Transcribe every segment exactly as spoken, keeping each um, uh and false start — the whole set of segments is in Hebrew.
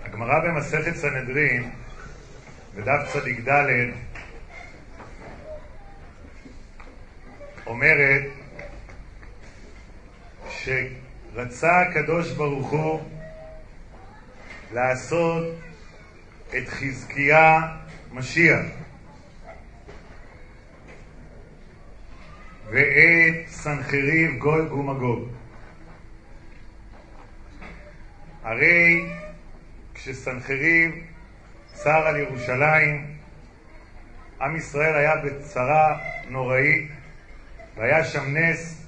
הגמרא במסכת סנהדרין, בדף צדיק ד', אומרת שרצה הקדוש ברוך הוא לעשות את חזקיה משיח ואת סנחריב גוג ומגוג. הרי כשסנחריב צר על ירושלים, עם ישראל היה בצרה נוראית, והיה שם נס,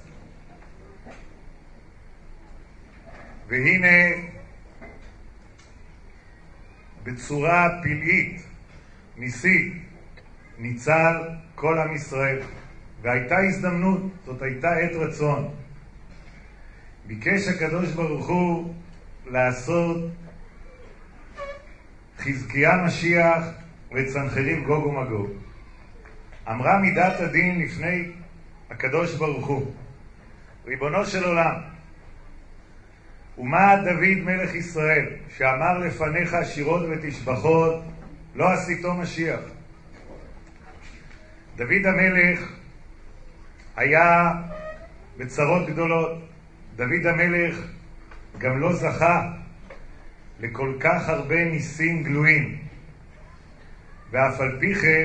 והנה בצורה פלאית, ניסית, ניצל כל עם ישראל. והייתה הזדמנות, זאת הייתה עת רצון. ביקש הקדוש ברוך הוא לעשות חזקיה משיח ואת סנחריב גוג ומגוג. אמרה מידת הדין לפני הקדוש ברוך הוא, ריבונו של עולם, ומה דוד מלך ישראל שאמר לפניך שירות ותשבחות לא עשיתו משיח? דוד המלך היה בצרות גדולות. דוד המלך גם לא זכה לכל כך הרבה ניסים גלויים, ואף על פי כן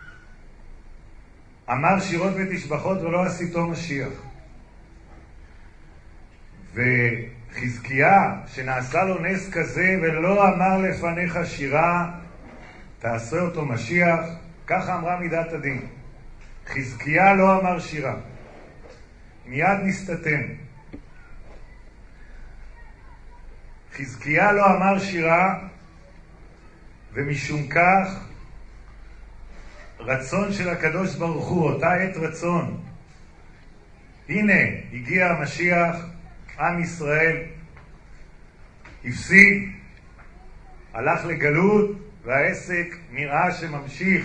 אמר שירות ותשבחות ולא עשיתו משיח. וחזקיה שנעשה לו נס כזה ולא אמר לפניך שירה תעשה אותו משיח, ככה אמרה מידת הדין. חזקיה לא אמר שירה, מיד נסתתן. חזקיה לא אמר שירה, ומשום כך רצון של הקדוש ברוך הוא, אותה עת רצון, הנה הגיע המשיח, עם ישראל הפסיד, הלך לגלות, והעסק נראה שממשיך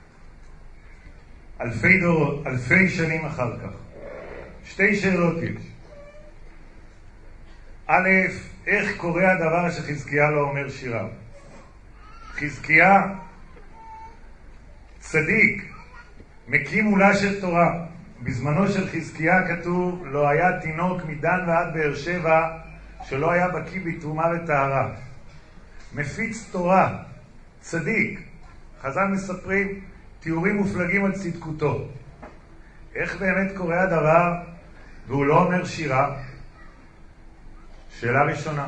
אלפי דורות, אלפי שנים אחר כך. שתי שאלות יש. א', איך קורה הדבר שחזקיה לא אומר שירה? חזקיה צדיק, מקים עולה של תורה. בזמנו של חזקיה כתוב, לא היה תינוק מדן ועד באר שבע שלא היה בקיא בתרומה וטהרה. מפיץ תורה, צדיק. חז"ל מספרים תיאורים מופלגים על צדקותו. איך באמת קורה הדבר והוא לא אומר שירה? שאלה ראשונה.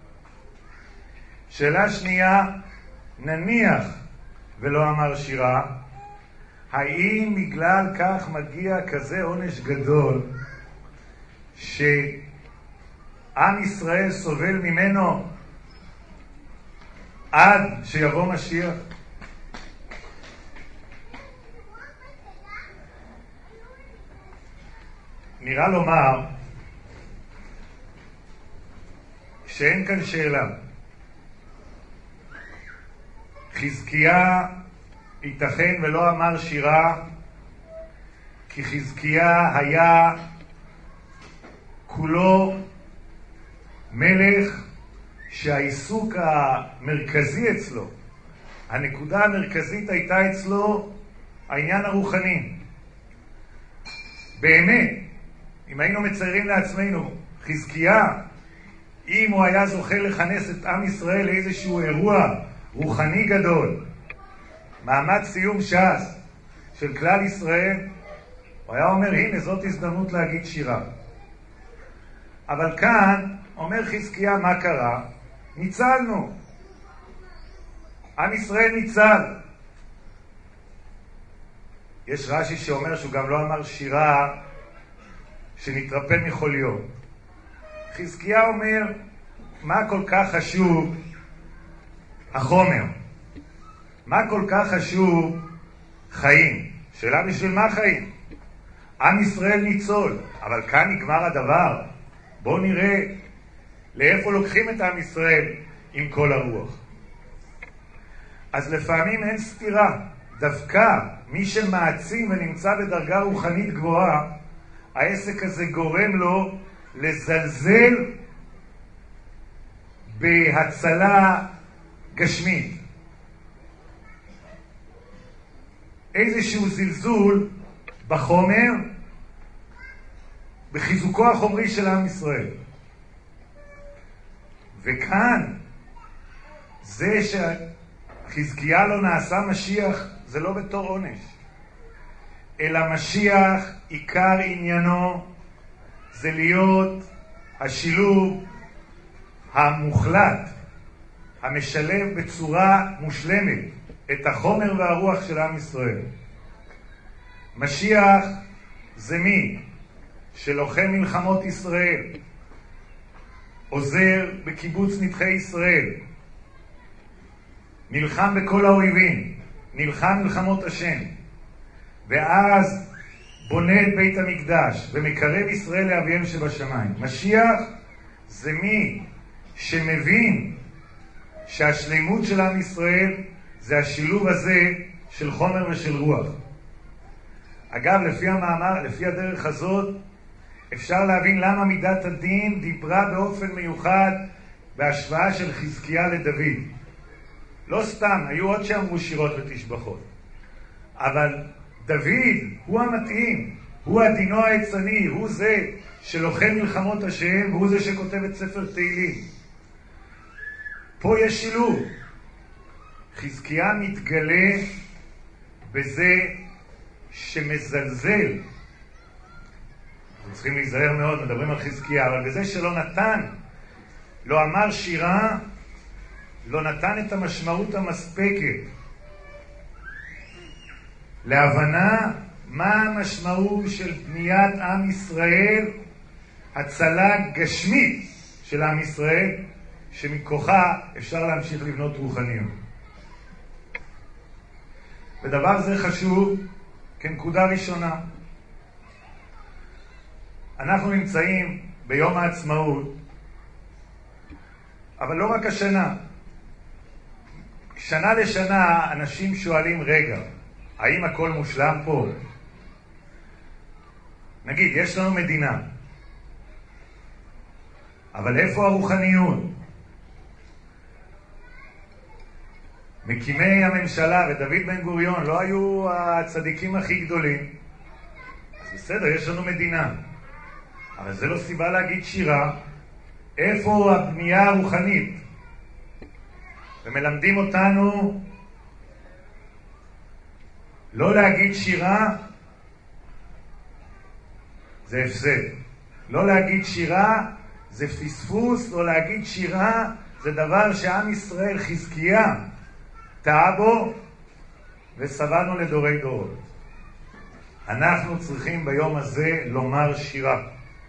שאלה שנייה, נניח ולא אמר שירה, האם בגלל כך מגיע כזה עונש גדול שעם ישראל סובל ממנו עד שיבוא משיח? נראה לומר שאין כאן שאלה. חזקיה ייתכן ולא אמר שירה, כי חזקיה היה כולו מלך שהעיסוק המרכזי אצלו, הנקודה המרכזית הייתה אצלו העניין הרוחני. באמת, אם היינו מציירים לעצמנו, חזקיה, אם הוא היה זוכה לכנס את עם ישראל לאיזשהו אירוע רוחני גדול, מעמד סיום ש"ס של כלל ישראל, הוא היה אומר, הנה זאת הזדמנות להגיד שירה. אבל כאן אומר חזקיה, מה קרה? ניצלנו. עם ישראל ניצל. יש רש"י שאומר שהוא גם לא אמר שירה שנתרפא מחוליו. חזקיה אומר, מה כל כך חשוב החומר? מה כל כך חשוב חיים? שאלה, בשביל מה חיים? עם ישראל ניצול, אבל כאן נגמר הדבר. בואו נראה לאיפה לוקחים את עם ישראל עם כל הרוח. אז לפעמים אין סתירה. דווקא מי שמעצים ונמצא בדרגה רוחנית גבוהה, העסק הזה גורם לו לזלזל בהצלה גשמית. איזשהו זלזול בחומר, בחיזוקו החומרי של עם ישראל. וכאן, זה שחזקיה לא נעשה משיח, זה לא בתור עונש. אלא משיח, עיקר עניינו, זה להיות השילוב המוחלט, המשלב בצורה מושלמת את החומר והרוח של עם ישראל. משיח זה מי שלוחם מלחמות ישראל, עוזר בקיבוץ נדחי ישראל, נלחם בכל האויבים, נלחם מלחמות השם, ואז בונה את בית המקדש ומקרב ישראל לאביהם שבשמיים. משיח זה מי שמבין שהשלימות של עם ישראל זה השילוב הזה של חומר ושל רוח. אגב, לפי המאמר, לפי הדרך הזאת, אפשר להבין למה מידת הדין דיברה באופן מיוחד בהשוואה של חזקיה לדוד. לא סתם, היו עוד שאמרו שירות ותשבחות. אבל דוד הוא המתאים, הוא הדינו העצני, הוא זה שלוחם מלחמות השם, והוא זה שכותב את ספר תהילים. פה יש שילוב. חזקיה מתגלה בזה שמזלזל. אנחנו צריכים להיזהר מאוד, מדברים על חזקיה, אבל בזה שלא נתן, לא אמר שירה, לא נתן את המשמעות המספקת להבנה מה המשמעות של בניית עם ישראל, הצלה גשמית של עם ישראל, שמכוחה אפשר להמשיך לבנות רוחניות. ודבר זה חשוב כנקודה ראשונה. אנחנו נמצאים ביום העצמאות, אבל לא רק השנה. שנה לשנה אנשים שואלים, רגע, האם הכל מושלם פה? נגיד, יש לנו מדינה, אבל איפה הרוחניות? מקימי הממשלה ודוד בן גוריון לא היו הצדיקים הכי גדולים. אז בסדר, יש לנו מדינה, אבל זה לא סיבה להגיד שירה. איפה הבנייה הרוחנית? ומלמדים אותנו לא להגיד שירה זה הפסד. לא להגיד שירה זה פספוס, לא להגיד שירה זה דבר שעם ישראל חזקיה טעה בו וסבלנו לדורי דורות. אנחנו צריכים ביום הזה לומר שירה.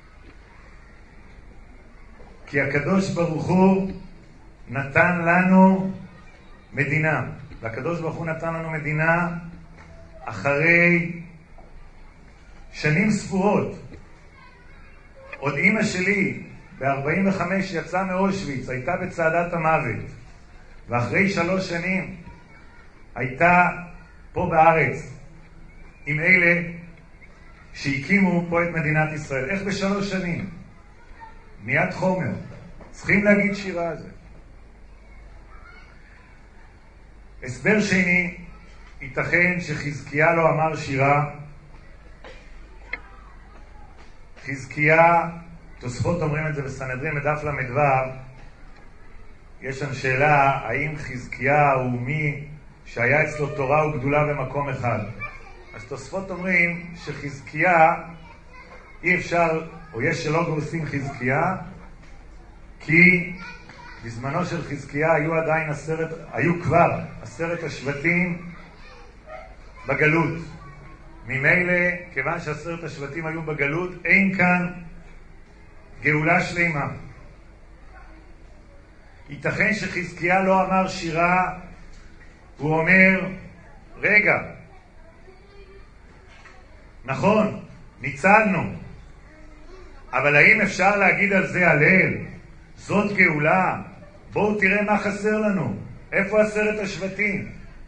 כי הקדוש ברוך הוא נתן לנו מדינה. והקדוש ברוך הוא נתן לנו מדינה אחרי שנים ספורות. עוד אמא שלי ב-ארבעים וחמש יצאה מאושוויץ, הייתה בצעדת המוות. ואחרי שלוש שנים הייתה פה בארץ עם אלה שהקימו פה את מדינת ישראל. איך בשלוש שנים? מיד חומר. צריכים להגיד שירה על זה. הסבר שני, ייתכן שחזקיה לא אמר שירה. חזקיה, תוספות אומרים את זה בסנהדרין בדף למדו, יש שם שאלה, האם חזקיה הוא מי שהיה אצלו תורה וגדולה במקום אחד? אז תוספות אומרים שחזקיה, אי אפשר, או יש שלא גורסים חזקיה, כי בזמנו של חזקיה היו עדיין עשרת, היו כבר עשרת השבטים בגלות. ממילא, כיוון שעשרת השבטים היו בגלות, אין כאן גאולה שלמה. ייתכן שחזקיה לא אמר שירה, הוא אומר, רגע, נכון, ניצלנו, אבל האם אפשר להגיד על זה הלל? זאת גאולה? בואו תראה מה חסר לנו. איפה עשרת השבטים?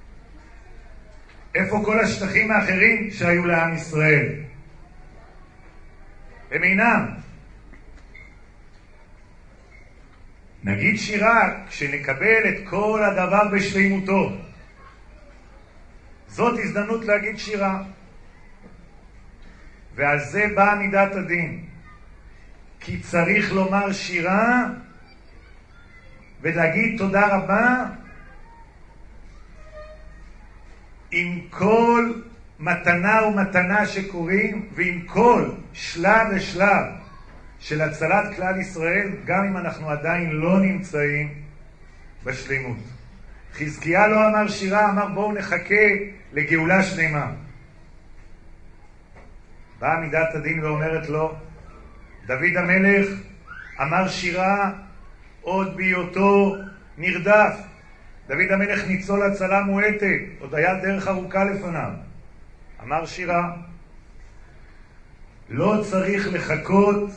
איפה כל השטחים האחרים שהיו לעם ישראל? הם אינם. נגיד שירה כשנקבל את כל הדבר בשלימותו. זאת הזדמנות להגיד שירה. ועל זה באה מידת הדין. כי צריך לומר שירה ולהגיד תודה רבה עם כל מתנה ומתנה שקוראים, ועם כל שלב ושלב של הצלת כלל ישראל, גם אם אנחנו עדיין לא נמצאים בשלימות. חזקיה לא אמר שירה, אמר בואו נחכה לגאולה שלמה. באה מידת הדין ואומרת לו, דוד המלך אמר שירה עוד בהיותו נרדף. דוד המלך ניצול הצלה מועטת, עוד היה דרך ארוכה לפניו. אמר שירה. לא צריך לחכות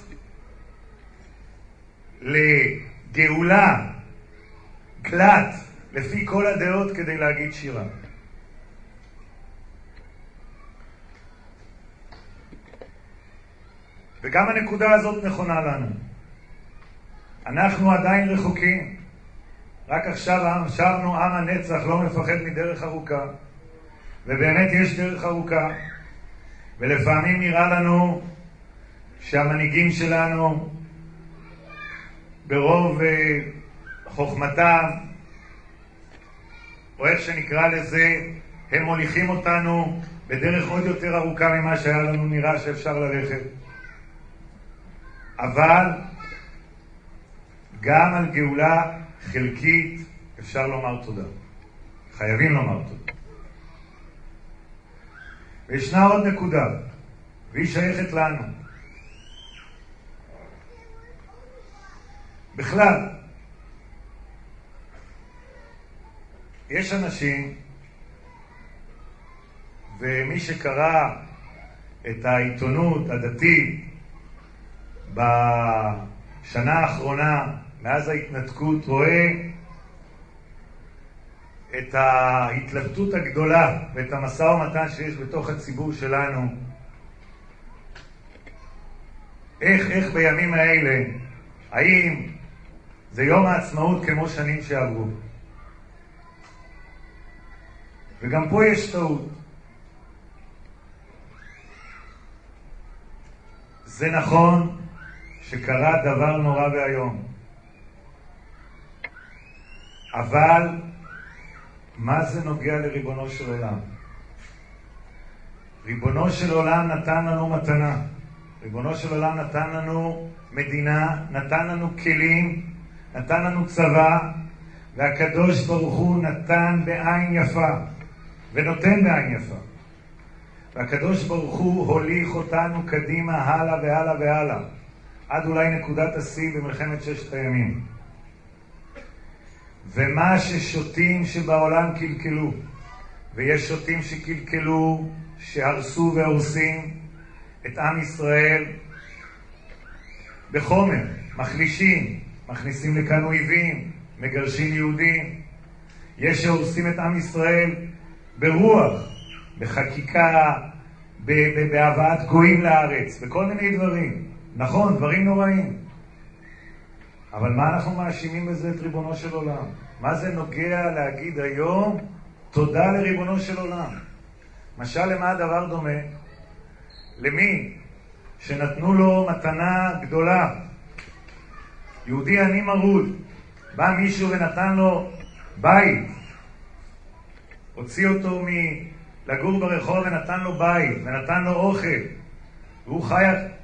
לגאולה, גלת, לפי כל הדעות כדי להגיד שירה. וגם הנקודה הזאת נכונה לנו. אנחנו עדיין רחוקים. רק עכשיו שרנו עם הנצח לא מפחד מדרך ארוכה. ובאמת יש דרך ארוכה. ולפעמים נראה לנו שהמנהיגים שלנו ברוב חוכמתם, או איך שנקרא לזה, הם מוליכים אותנו בדרך עוד יותר ארוכה ממה שהיה לנו נראה שאפשר ללכת. אבל גם על גאולה חלקית אפשר לומר תודה. חייבים לומר תודה. וישנה עוד נקודה, והיא שייכת לנו. בכלל, יש אנשים, ומי שקרא את העיתונות הדתית בשנה האחרונה, מאז ההתנתקות, רואה את ההתלבטות הגדולה ואת המשא ומתן שיש בתוך הציבור שלנו. איך, איך בימים האלה, האם זה יום העצמאות כמו שנים שעברו? וגם פה יש טעות. זה נכון שקרה דבר נורא והיום. אבל מה זה נוגע לריבונו של עולם? ריבונו של עולם נתן לנו מתנה. ריבונו של עולם נתן לנו מדינה, נתן לנו כלים, נתן לנו צבא, והקדוש ברוך הוא נתן בעין יפה, ונותן בעין יפה. והקדוש ברוך הוא הוליך אותנו קדימה הלאה והלאה והלאה, עד אולי נקודת השיא במלחמת ששת הימים. ומה ששוטים שבעולם קלקלו, ויש שוטים שקלקלו, שהרסו והורסים את עם ישראל בחומר, מחלישים, מכניסים לכאן אויבים, מגרשים יהודים. יש שהורסים את עם ישראל ברוח, בחקיקה, בהבאת גויים לארץ, בכל מיני דברים. נכון, דברים נוראים. אבל מה אנחנו מאשימים בזה את ריבונו של עולם? מה זה נוגע להגיד היום תודה לריבונו של עולם? משל למה הדבר דומה? למי שנתנו לו מתנה גדולה, יהודי עני מרוד, בא מישהו ונתן לו בית, הוציא אותו מלגור ברחוב ונתן לו בית, ונתן לו אוכל, והוא חי,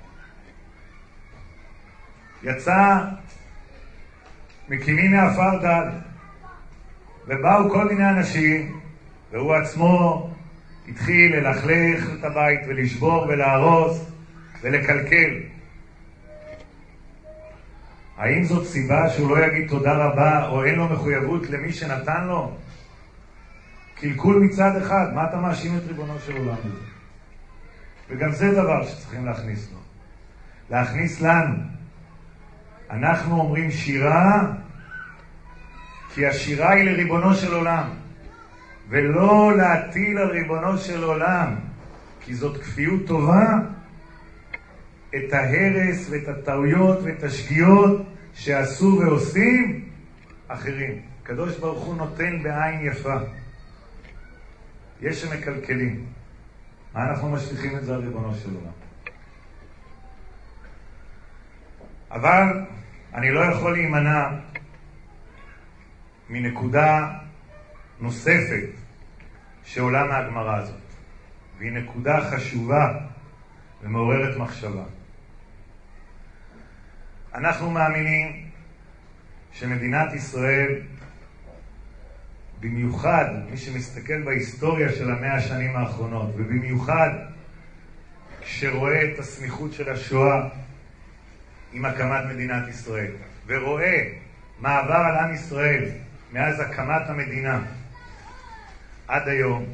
יצא מקימים מעפר דל, ובאו כל מיני אנשים, והוא עצמו התחיל ללכלך את הבית ולשבור ולהרוס ולקלקל. האם זאת סיבה שהוא לא יגיד תודה רבה, או אין לו מחויבות למי שנתן לו? קלקול מצד אחד, מה אתה מאשים את ריבונו של עולם הזה? וגם זה דבר שצריכים להכניס לו. להכניס לנו. אנחנו אומרים שירה, כי השירה היא לריבונו של עולם, ולא להטיל על ריבונו של עולם, כי זאת כפיות טובה, את ההרס ואת הטעויות ואת השגיאות שעשו ועושים אחרים. הקדוש ברוך הוא נותן בעין יפה. יש שמקלקלים. מה אנחנו משליכים את זה על ריבונו של עולם? אבל אני לא יכול להימנע מנקודה נוספת שעולה מהגמרא הזאת, והיא נקודה חשובה ומעוררת מחשבה. אנחנו מאמינים שמדינת ישראל, במיוחד מי שמסתכל בהיסטוריה של המאה השנים האחרונות, ובמיוחד כשרואה את הסמיכות של השואה עם הקמת מדינת ישראל, ורואה מה עבר על עם ישראל מאז הקמת המדינה עד היום,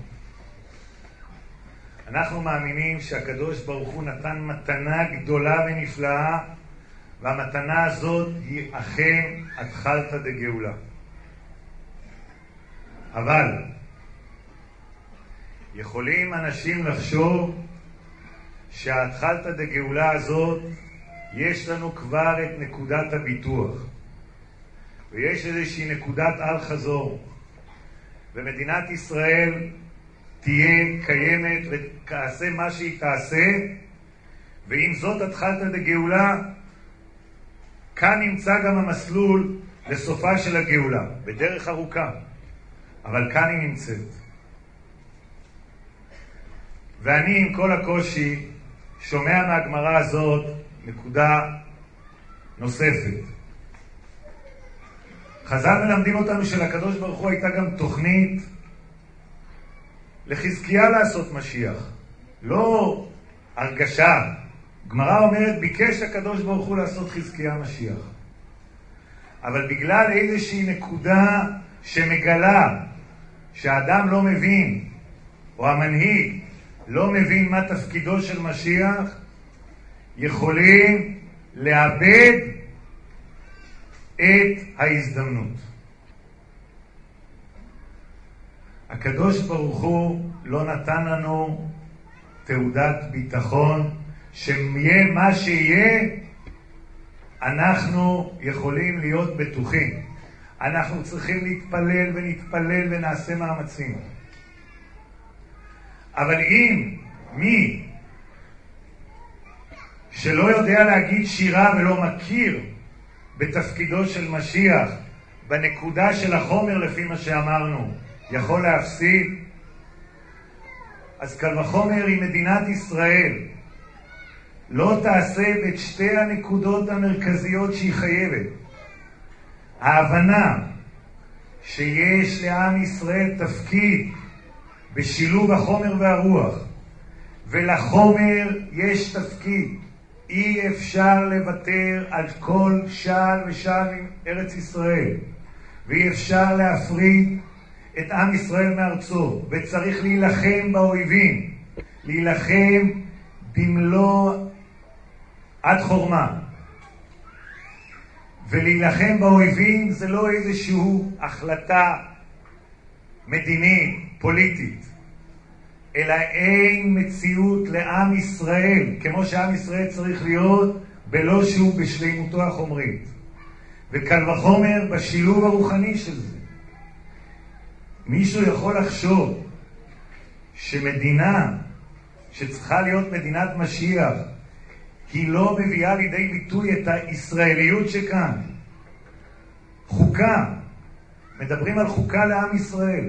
אנחנו מאמינים שהקדוש ברוך הוא נתן מתנה גדולה ונפלאה, והמתנה הזאת היא אכן התחלתא דגאולה. אבל יכולים אנשים לחשוב שההתחלתא דגאולה הזאת יש לנו כבר את נקודת הביטוח, ויש איזושהי נקודת אל חזור, ומדינת ישראל תהיה קיימת ותעשה מה שהיא תעשה, ואם זאת התחלתא דגאולה, כאן נמצא גם המסלול לסופה של הגאולה, בדרך ארוכה, אבל כאן היא נמצאת. ואני עם כל הקושי שומע מהגמרא הזאת נקודה נוספת. חז"ל מלמדים אותנו שלקדוש ברוך הוא הייתה גם תוכנית לחזקיה לעשות משיח, לא הרגשה. גמרא אומרת ביקש הקדוש ברוך הוא לעשות חזקיה משיח, אבל בגלל איזושהי נקודה שמגלה שהאדם לא מבין, או המנהיג לא מבין מה תפקידו של משיח, יכולים לאבד את ההזדמנות. הקדוש ברוך הוא לא נתן לנו תעודת ביטחון שיהיה מה שיהיה, אנחנו יכולים להיות בטוחים. אנחנו צריכים להתפלל ונתפלל ונעשה מאמצים. אבל אם מי שלא יודע להגיד שירה ולא מכיר בתפקידו של משיח, בנקודה של החומר לפי מה שאמרנו, יכול להפסיד, אז קל וחומר אם מדינת ישראל לא תעשה את שתי הנקודות המרכזיות שהיא חייבת. ההבנה שיש לעם ישראל תפקיד בשילוב החומר והרוח, ולחומר יש תפקיד. אי אפשר לוותר על כל שעל ושעל עם ארץ ישראל, ואי אפשר להפריד את עם ישראל מארצו, וצריך להילחם באויבים, להילחם במלוא עד חורמה. ולהילחם באויבים זה לא איזושהי החלטה מדינית, פוליטית, אלא אין מציאות לעם ישראל, כמו שעם ישראל צריך להיות, בלא שהוא בשלימותו החומרית. וקל וחומר בשילוב הרוחני של זה. מישהו יכול לחשוב שמדינה שצריכה להיות מדינת משיח, היא לא מביאה לידי ביטוי את הישראליות שכאן. חוקה, מדברים על חוקה לעם ישראל.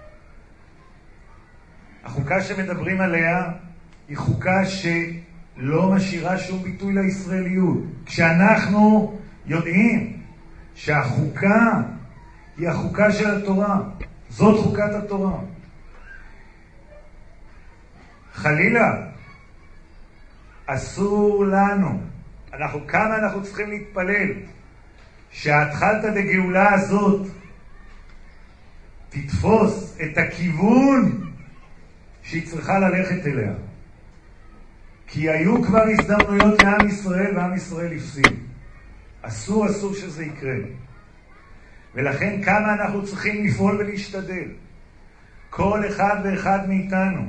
החוקה שמדברים עליה היא חוקה שלא משאירה שום ביטוי לישראליות. כשאנחנו יודעים שהחוקה היא החוקה של התורה, זאת חוקת התורה. חלילה, אסור לנו, אנחנו כמה אנחנו צריכים להתפלל שההתחלתא דגאולה הזאת תתפוס את הכיוון שהיא צריכה ללכת אליה. כי היו כבר הזדמנויות לעם ישראל ועם ישראל הפסיד. אסור, אסור שזה יקרה. ולכן כמה אנחנו צריכים לפעול ולהשתדל. כל אחד ואחד מאיתנו,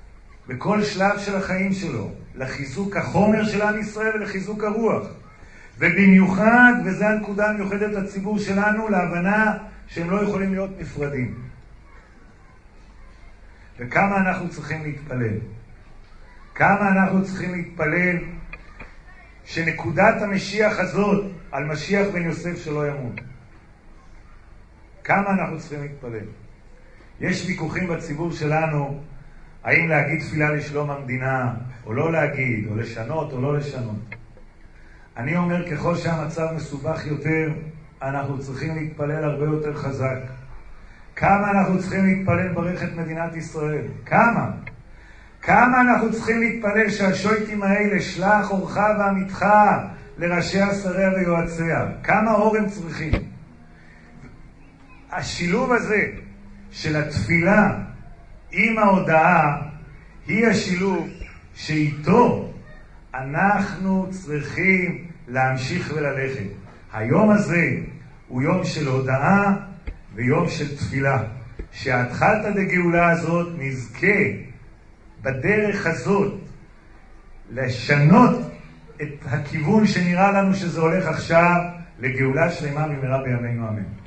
בכל שלב של החיים שלו, לחיזוק החומר של עם ישראל ולחיזוק הרוח. ובמיוחד, וזו הנקודה המיוחדת לציבור שלנו, להבנה שהם לא יכולים להיות נפרדים. וכמה אנחנו צריכים להתפלל. כמה אנחנו צריכים להתפלל שנקודת המשיח הזאת על משיח בן יוסף שלא ימות. כמה אנחנו צריכים להתפלל. יש ויכוחים בציבור שלנו האם להגיד תפילה לשלום המדינה או לא להגיד, או לשנות או לא לשנות. אני אומר, ככל שהמצב מסובך יותר, אנחנו צריכים להתפלל הרבה יותר חזק. כמה אנחנו צריכים להתפלל ברך את מדינת ישראל? כמה? כמה אנחנו צריכים להתפלל שהשויטים האלה, שלח אורך ועמיתך לראשי השריה ויועציה? כמה אור הם צריכים? השילוב הזה של התפילה עם ההודעה היא השילוב שאיתו אנחנו צריכים להמשיך וללכת. היום הזה הוא יום של הודעה ויום של תפילה. שהתחלת דגאולה הזאת נזכה בדרך הזאת לשנות את הכיוון שנראה לנו שזה הולך עכשיו לגאולה שלמה במהרה בימינו אמן.